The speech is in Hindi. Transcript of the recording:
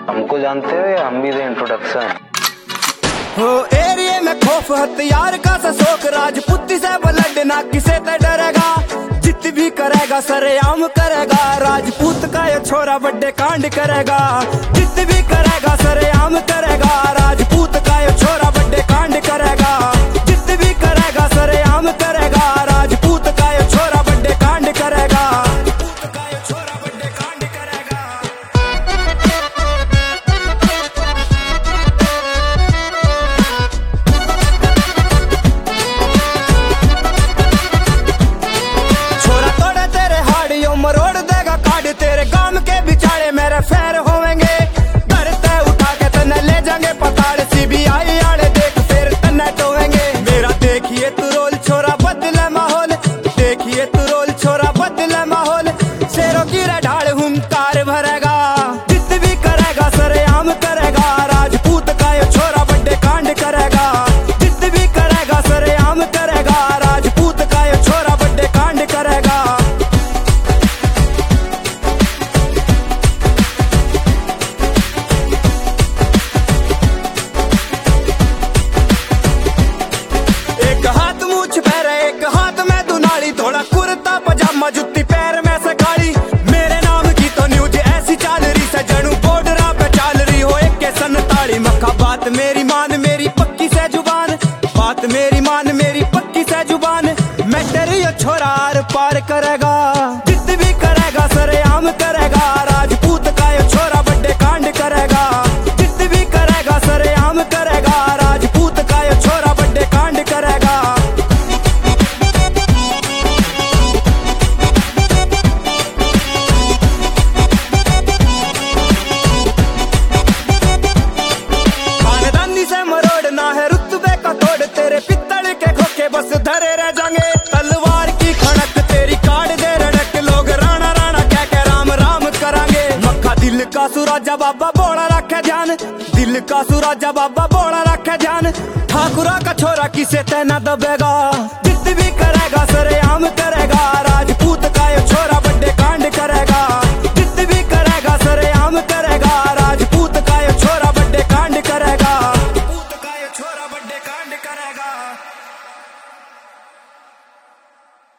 हमको जानते हो या हम भी दे इंट्रोडक्शन? हो एरिया में खौफ हथियार का ससोक, राजपूती से ब्लड ना किसे ते डरेगा, जित भी करेगा सरेआम करेगा, राजपूत का ये छोरा बड़े कांड करेगा, जित भी करेगा सरेआम करेगा, राजपूत का ये छोरा बड़े कांड करेगा, जित भी करेगा सरेआम करेगा, राजपूत का ये छोरा बड़े कांड करेगा, राजपूत का ये छोरा बड़े कांड करेगा। छोरा तोड़े तेरे हाड़ियों मरोड़ देगा काट, तेरे गांव के बिचारे मेरे फैर होवेंगे, घर ते उठा के तने ले जाएंगे पताड़, सीबीआई आड़े देख फिर तने टोवेंगे। मेरा देखिए तू रोल छोरा बदले माहौल, देखिए तू रोल छोरा बदले माहौल, शेरों की ढाल हुंकार भरेगा, जित भी करेगा सरेआम करेगा, राजपूत का ये छोरा बड़े कांड करेगा, जित भी करेगा सरेआम करेगा, राजपूत का ये छोरा बड़े कांड करेगा। एक हाथ मूछ पैर एक हाथ में दुनाली, थोड़ा कुर्ता पजामा जुत्ती पैर में से काली, मेरे नाम की तो न्यूज ऐसी चाल रही सजनू बॉर्डरा पे चाल रही हो एक के संताली, मक्खा बात मेरी मान मेरी पक्की से जुबान, बात मेरी मान मेरी पक्की से जुबान, मैं तेरी ये छोरा आर पार करेगा, जित भी करेगा सरेआम करेगा, राजपूत का ये छोरा बड़े कांड करेगा, जित भी करेगा सरेआम करेगा, राजपूत का ये छोरा बड़े कांड करेगा। खानदानी से मरोड़ना है रुतबे का तोड़, तेरे पित्तल के खोखे बस धरे रह जाएंगे, तलवार की खड़क तेरी काट दे रड़क, लोग राणा राणा कह के राम राम करांगे, मक्खा दिल का सुराजा बाबा बोला रखे ध्यान, दिल का सुराजा बाबा बोला रखे ध्यान, ठाकुरा का छोरा किसे तेना दबेगा, जित भी करेगा सरेआम करेगा, राजपूत का ये छोरा बड़े कांड करेगा।